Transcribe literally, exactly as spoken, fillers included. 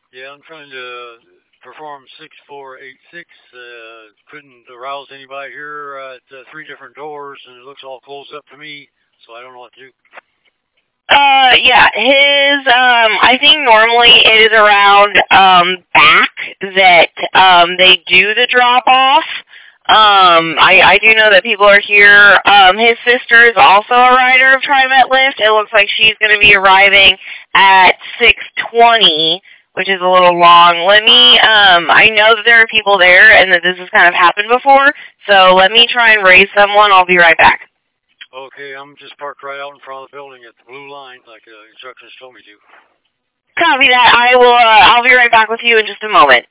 Yeah, I'm trying to perform six four eight six. Uh, couldn't arouse anybody here at uh, three different doors, and it looks all closed up to me, so I don't know what to do. Uh, yeah, his, um, I think normally it is around, um, back that, um, they do the drop off. Um, I, I do know that people are here. Um, his sister is also a rider of TriMet Lift. It looks like she's going to be arriving at six twenty, which is a little long. Let me, um, I know that there are people there and that this has kind of happened before, so let me try and raise someone. I'll be right back. Okay, I'm just parked right out in front of the building at the blue line, like uh, instructions told me to. Copy that. I will, uh, I'll be right back with you in just a moment.